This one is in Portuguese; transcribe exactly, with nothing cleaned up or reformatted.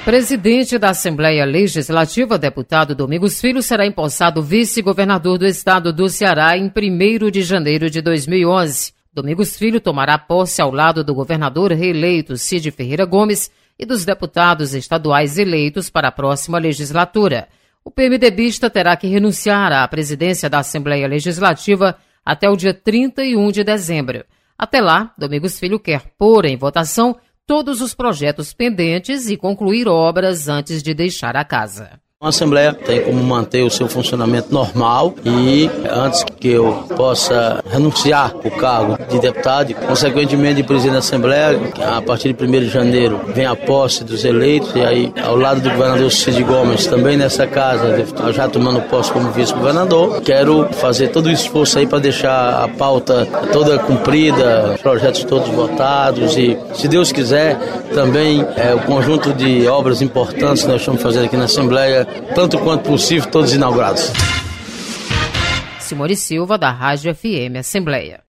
Presidente da Assembleia Legislativa, deputado Domingos Filho, será empossado vice-governador do estado do Ceará em primeiro de janeiro de dois mil e onze. Domingos Filho tomará posse ao lado do governador reeleito Cid Ferreira Gomes e dos deputados estaduais eleitos para a próxima legislatura. O PMDBista terá que renunciar à presidência da Assembleia Legislativa até o dia trinta e um de dezembro. Até lá, Domingos Filho quer pôr em votação todos os projetos pendentes e concluir obras antes de deixar a casa. A Assembleia tem como manter o seu funcionamento normal e antes que eu possa renunciar ao cargo de deputado, consequentemente de presidente da Assembleia, a partir de primeiro de janeiro vem a posse dos eleitos e aí ao lado do governador Cid Gomes, também nessa casa, já tomando posse como vice-governador, quero fazer todo o esforço aí para deixar a pauta toda cumprida, os projetos todos votados e, se Deus quiser, também é, o conjunto de obras importantes que nós estamos fazendo aqui na Assembleia, tanto quanto possível, todos inaugurados. Simone Silva, da Rádio F M Assembleia.